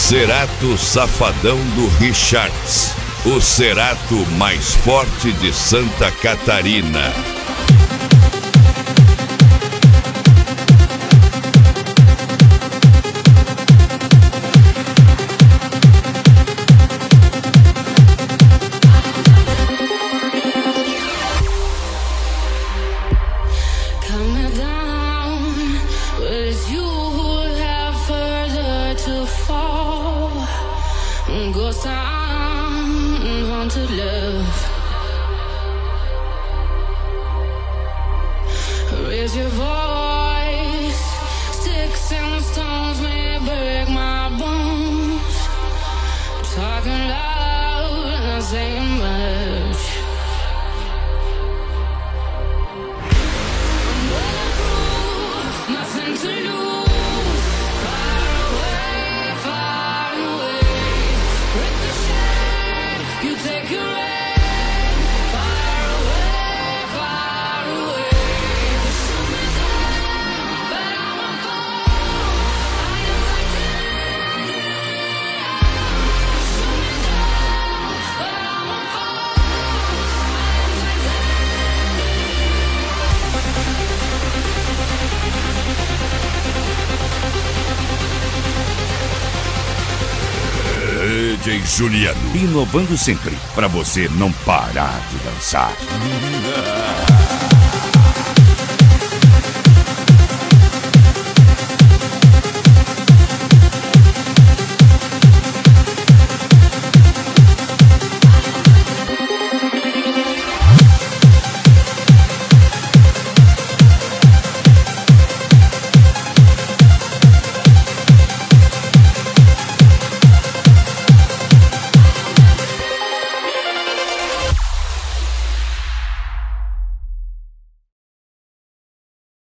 Cerato Safadão do Richards, o Cerato mais forte de Santa Catarina. Ghost town, haunted love. Raise your voice. Sticks and stones may break my bones. Talking loud, not saying much. I'm bulletproof, nothing to lose. Far away, far away. You take your aim, far away, far away. You shoot me down, but I'm a fall. I am titanium. You shoot me down, but I'm a fall. I am titanium. DJ Juliano, inovando sempre, pra você não parar de dançar.